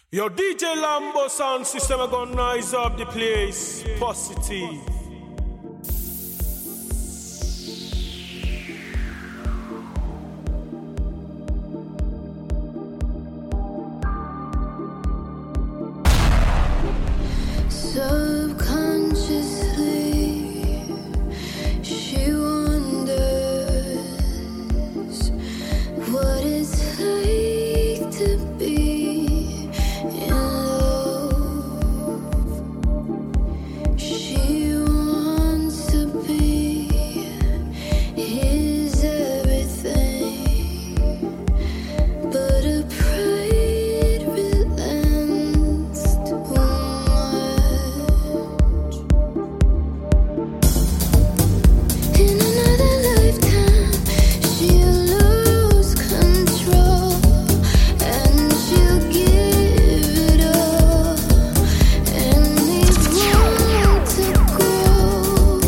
Yo, DJ Lambo sound system are gonna noise up the place. Positive. Subconsciously, she wonders what it's like to be in love. She wants to be his everything, but her pride relents too much. In another lifetime, she'll lose control and she'll give it all. And he wants to grow.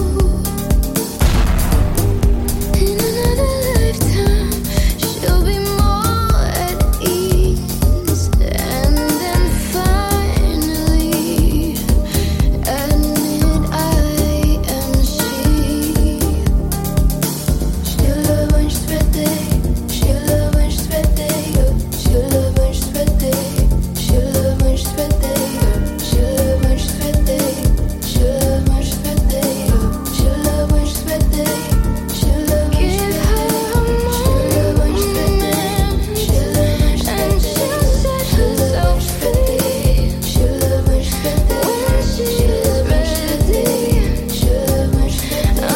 In another lifetime, she'll be more at ease, and then finally admit I am she. She'll love when she's ready. She'll love when she's ready. She'll love when she's ready. She'll love when she's ready. She'll love when she's ready. She'll love when she's ready. She'll love when she's ready. She'll love when she's ready. She'll love when she's ready. She'll love when she's ready. And she'll set herself free. She'll love when she's ready. When she's ready. She'll love when she's ready. She'll love when she's ready. She'll love when she's ready.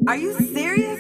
Are you serious?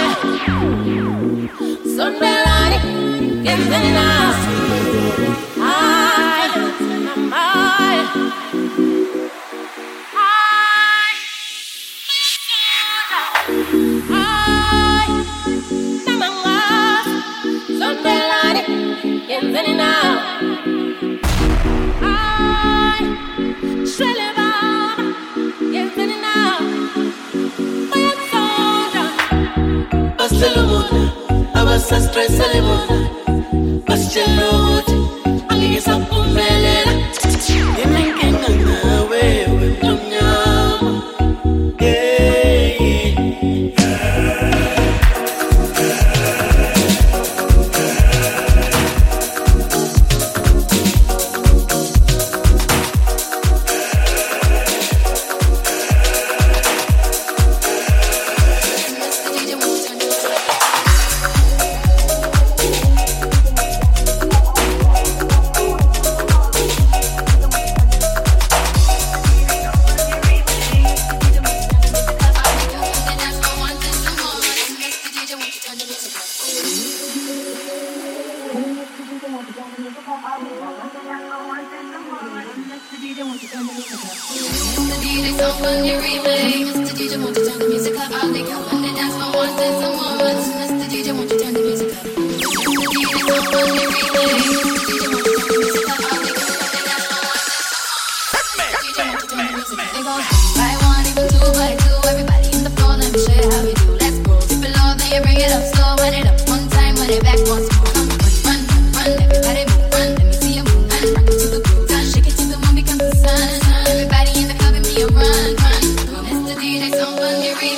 DJ, someone you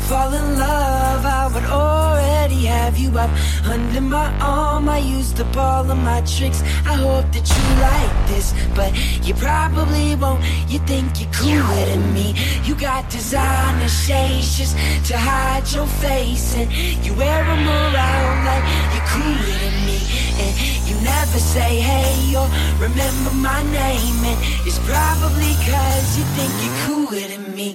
fall in love, I would already have you up under my arm. I used up all of my tricks. I hope that you like this, but you probably won't. You think you're cooler than me. You got designer shades just to hide your face, and you wear them around like you're cooler than me. And you never say hey or remember my name, and it's probably 'cause you think you're cooler than me.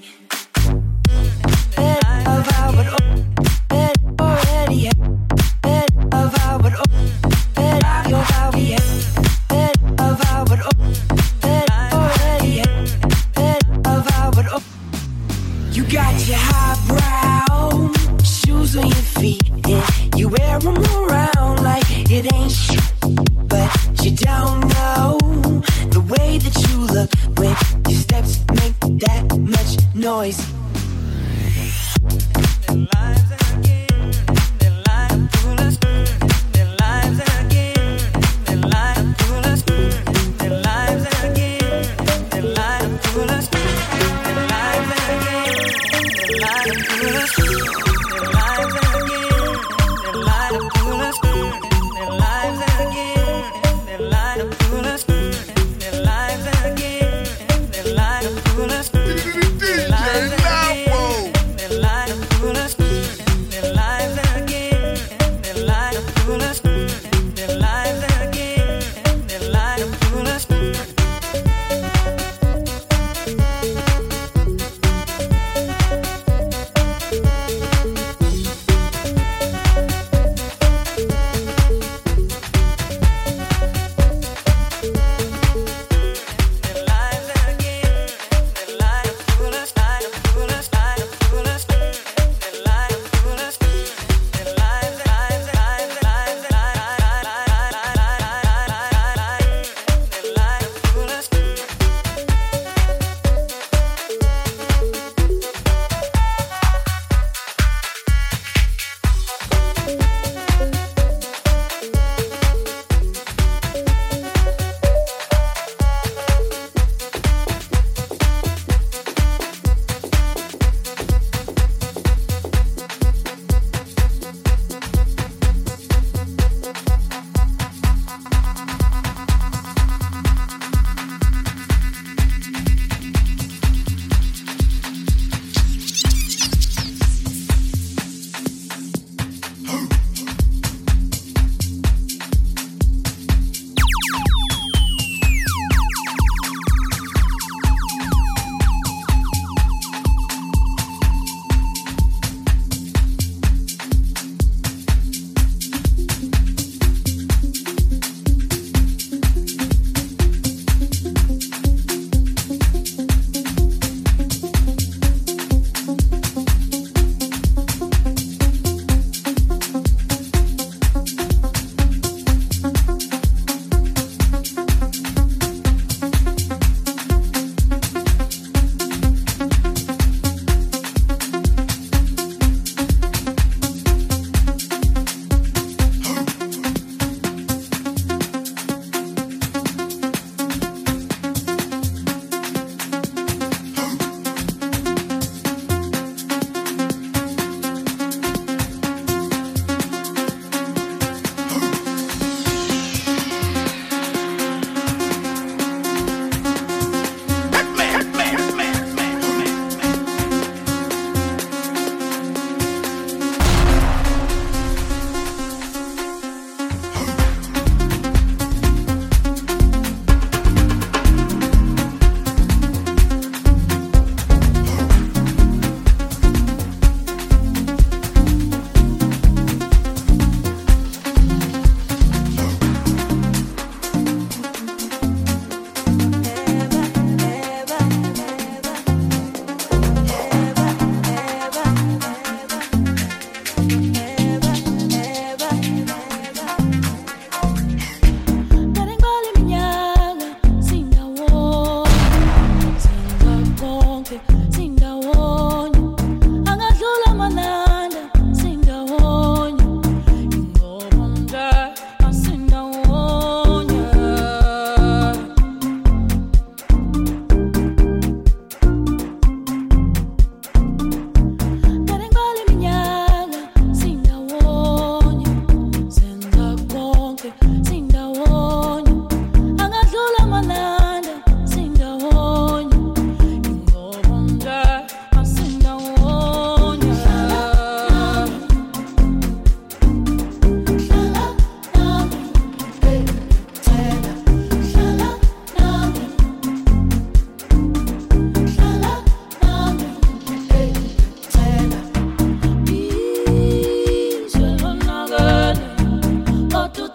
You got your highbrow shoes on your feet, and you wear them around like it ain't shit. But you don't know the way that you look when your steps make that much noise.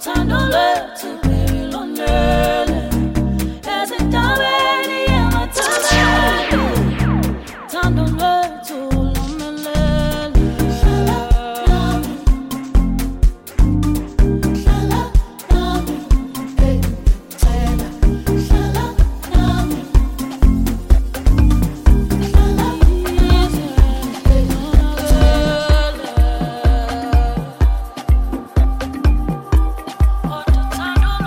Tandolo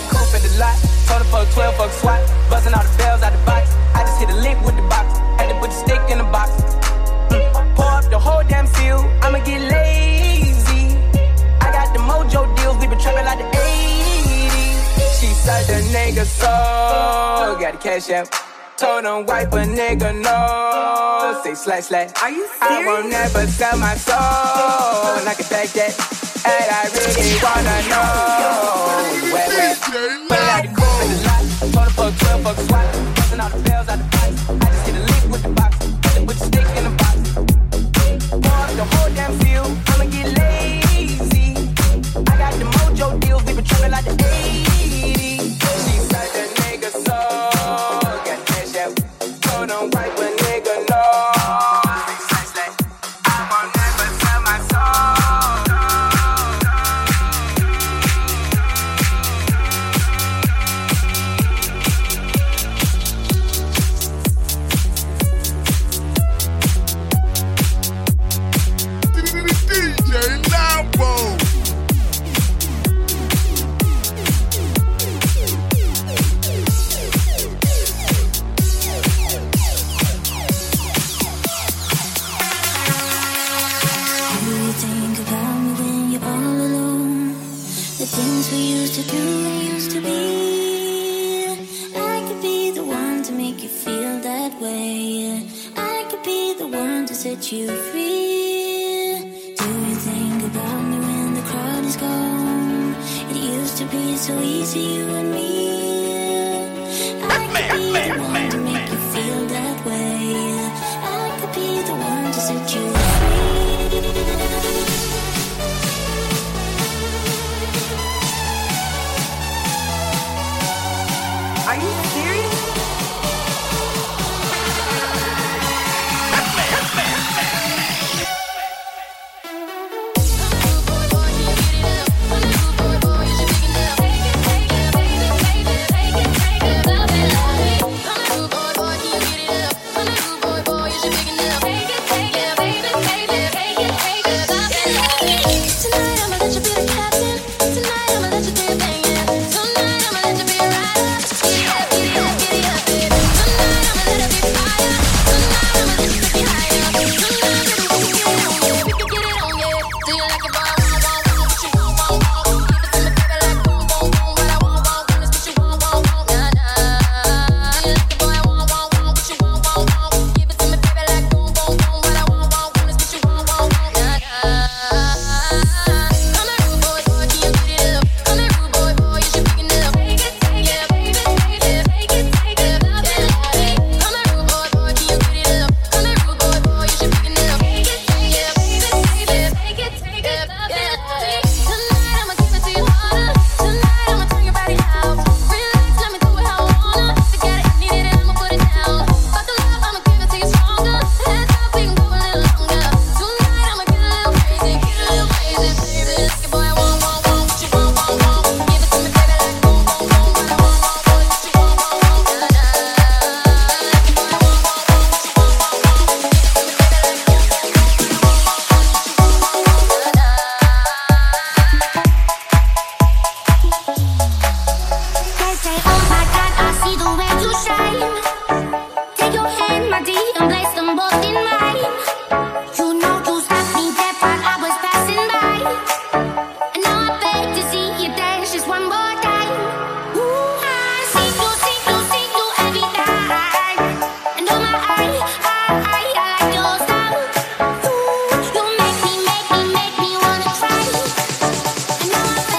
the coupe at the lot. Told her fuck 12, fuck SWAT. Busting all the bells out the box. I just hit a lick with the box. Had to put the stick in the box. Pour up the whole damn field. I'ma get lazy. I got the mojo deals. We been trapping like the 80s. She said the nigga so. Got the cash out. Told him wipe a nigga no. Say slash. Are you serious? I won't never sell my soul. And I can take that. And I really wanna know. Wet. Put it out the coupe in the lot. Told her fuck 12, fuck SWAT. Busting all the bells out the box. I just hit a lick with the box. Put the stick in the box. Pour up the whole damn field. I'ma get lazy. I got the mojo deals. We been trapping like the 80s. She said the nigga so. Got cash out. Told him wipe a nigga no. I won't never sell my soul. Things we used to do and used to be. I could be the one to make you feel that way. I could be the one to set you free. Do you think about me when the crowd is gone? It used to be so easy, you and me. I could be the one to make you feel that way. I could be the one to set you free. Are you serious?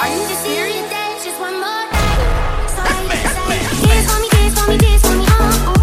Kiss for me, oh.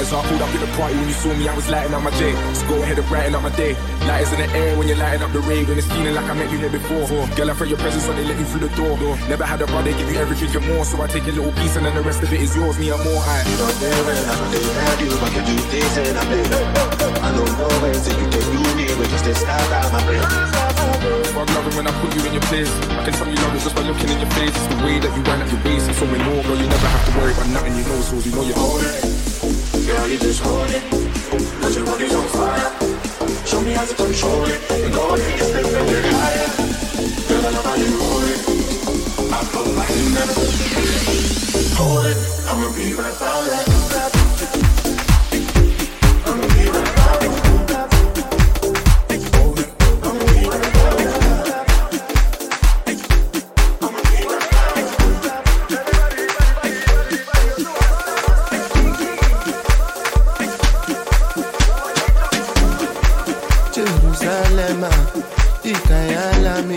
lighters up, pulled up in the party when you saw me, I was lighting up my J. So go ahead and brighten up my day. Lighters in the air when you're lighting up the rave, and it's feeling like I met you here before. Girl, I felt your presence when they let you through the door. Never had a brother give you everything and more, so I take a little piece and then the rest of it is yours, me and more. You don't care when I don't have you, I can do things and I play. I don't know when so you can do me, but just this out of my brain. Fuck loving when I put you in your place. I can tell you love it just by looking in your face. It's the way that you wind up your waist, and so many more, girl, you never have to worry about nothing, you know, so you know you're hold it. Girl, you just hold it, cause your body's on fire. Show me how to control it, and go ahead and step a bit higher. Girl, I love how you hold it. I blow my hand. Hold it, I'ma be right about that. I'ma be right about it. Hold it, I'ma be right about it. I'ma be right about it. Jerusalem, Ikayalami,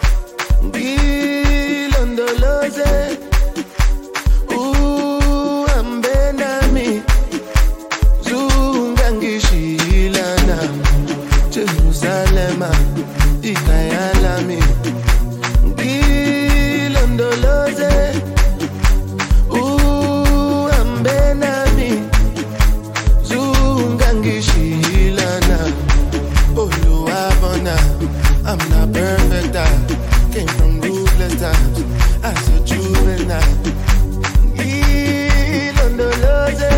Gilondoloze. Jerusalema, Ikayalami, Gilondoloze, Ambenami, Zungangishilana, Oluwabona. I'm not perfect, I came from ruthless times as a juvenile. Gilondoloze,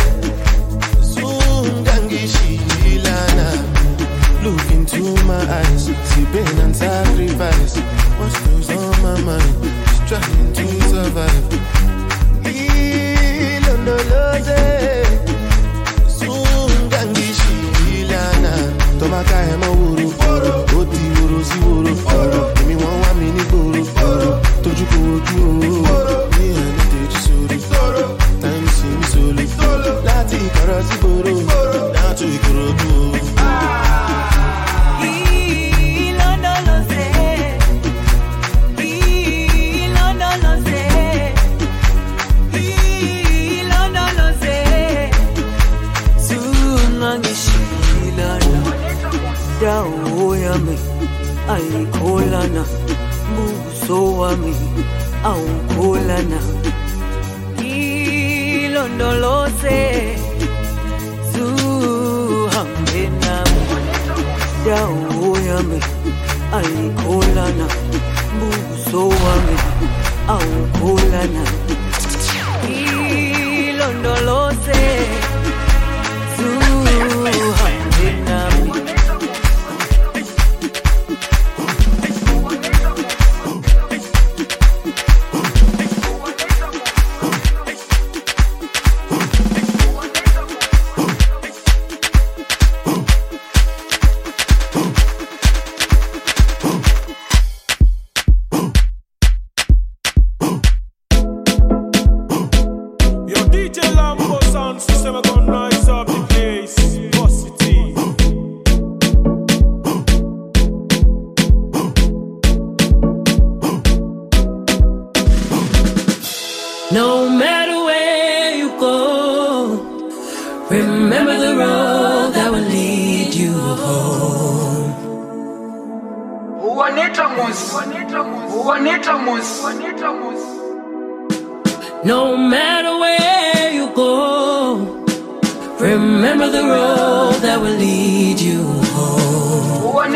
Zungangishilana. Look into my eyes, see pain and sacrifice. What's goes on my mind? Just trying to survive. Ilondoloze, Sungangishilana. Tomaka ema wuru, oti wuru si wuru. Emi won wa mi ni gboro, toju ko oju o. Mi ani teju soro, time si mi solo. Lati ikoro si boro, down to Ikorodu. Dawo yami ayikholana buso wami awukholana ilondoloze zuhambe nami dawo yami ayikholana buso wami awukholana ilondoloze zuhambe nami. No matter where you go, remember the road that will lead you home. No matter where you go, remember the road that will lead you home.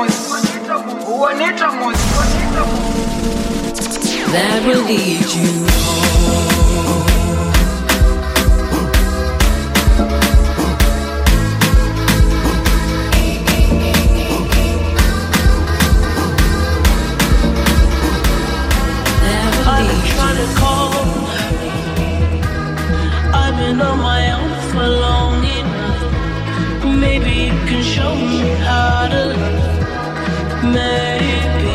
That will lead you home. I've been trying to call. I've been on my own for long enough. Maybe you can show me how to love. Maybe.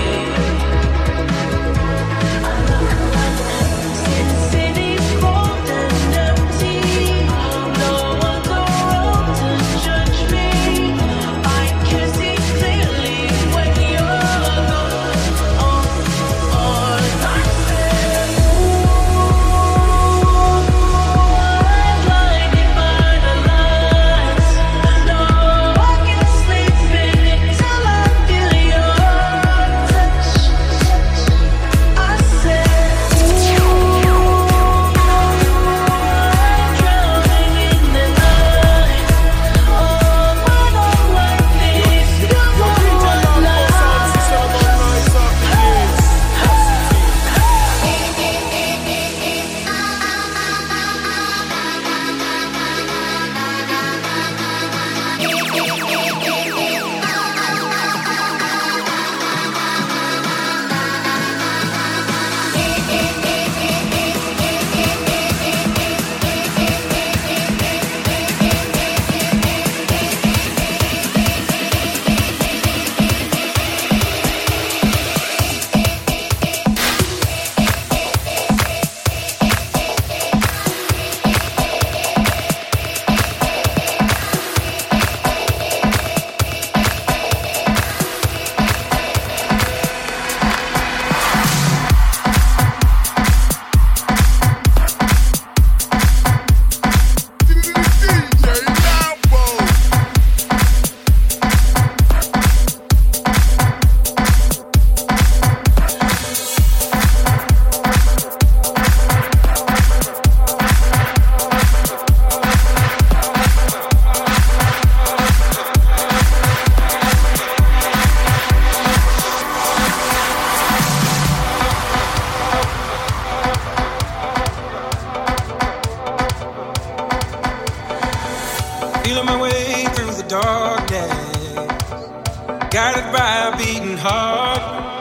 guided by a beating heart.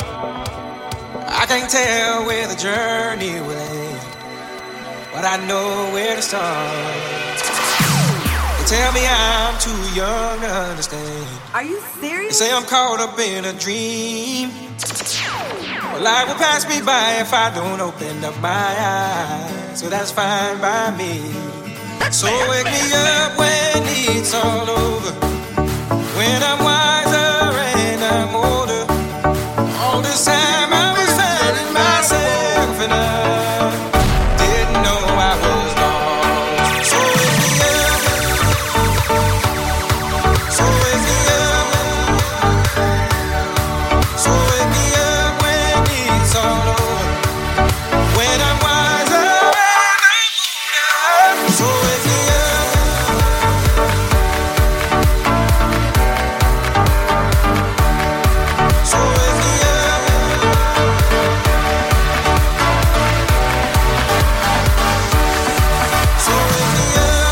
I can't tell where the journey will end, but I know where to start. They tell me I'm too young to understand. Are you serious? They say I'm caught up in a dream. Well, life will pass me by if I don't open up my eyes, so that's fine by me. So wake me up when it's all over, when I'm wiser and I'm older. All this time I was finding myself and I didn't know I was lost. So wake me up, so wake me up, so wake me up when it's all over, when I'm wiser and I'm older. So wake me up, so wake me up, so wake me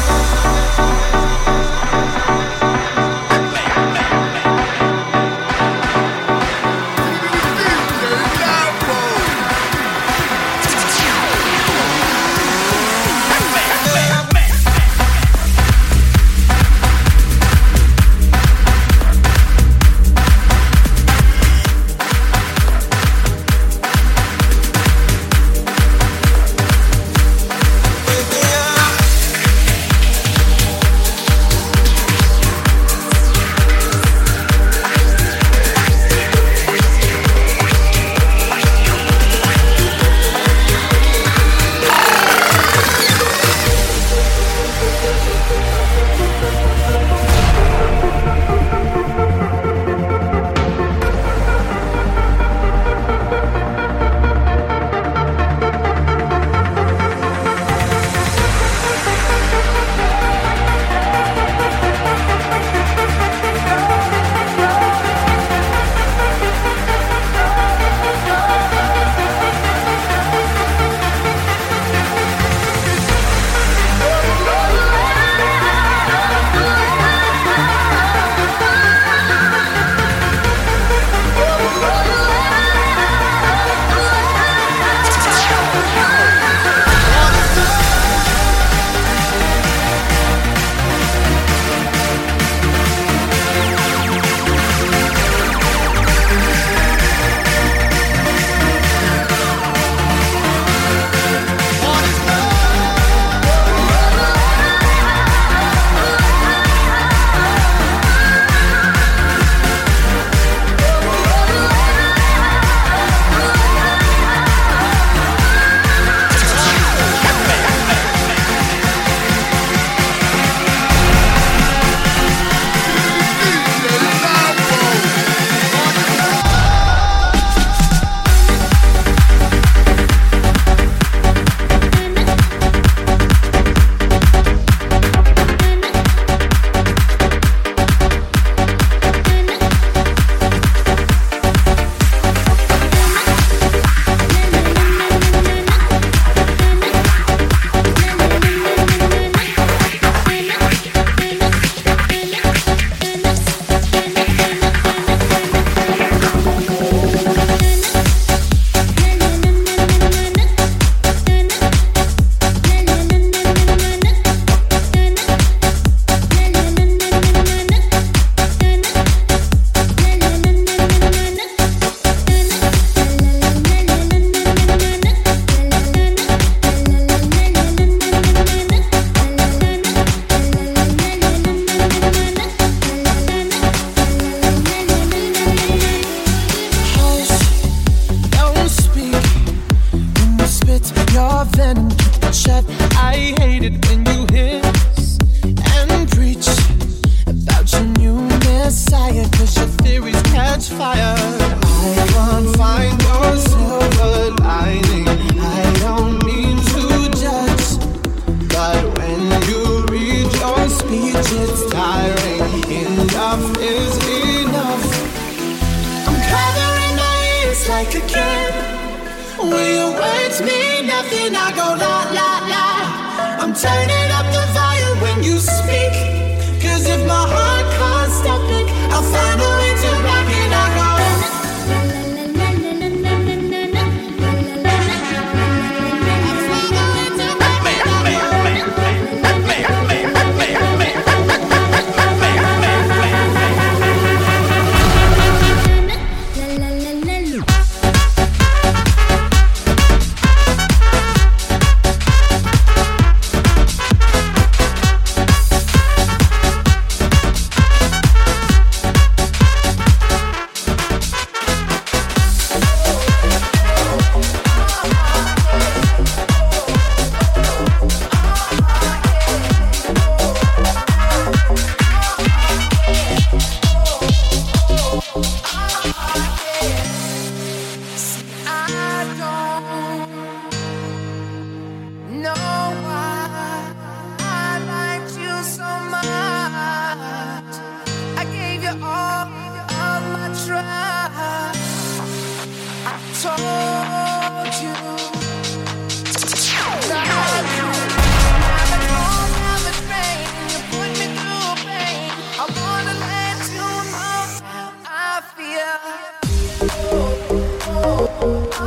like a kid. When your words mean nothing, I go la la la. I'm turning up the volume when you speak. Cause if my heart can't stop it, I'll find a way to rock it.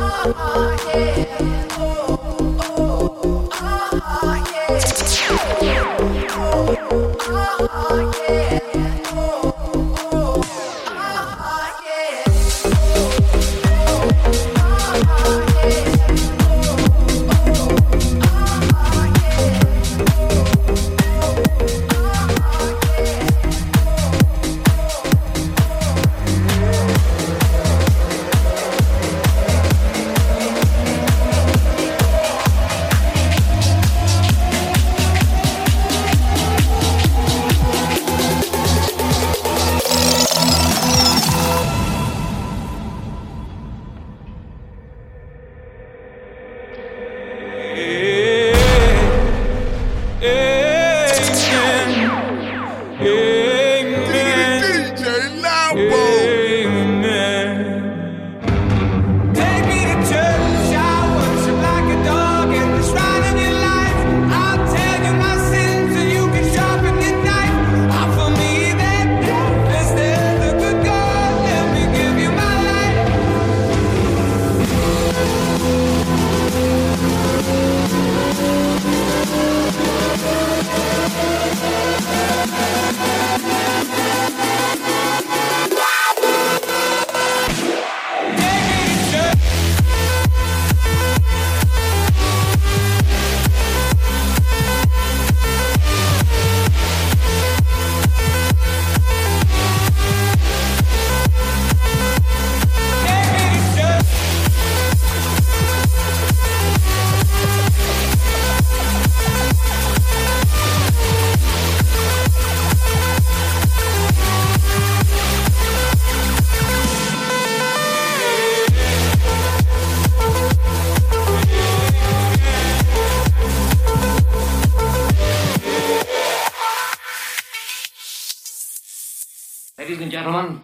Ladies and gentlemen,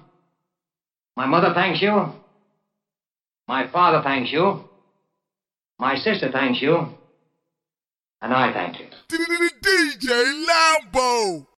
my mother thanks you. My father thanks you. My sister thanks you. And I thank you. DJ Lambo!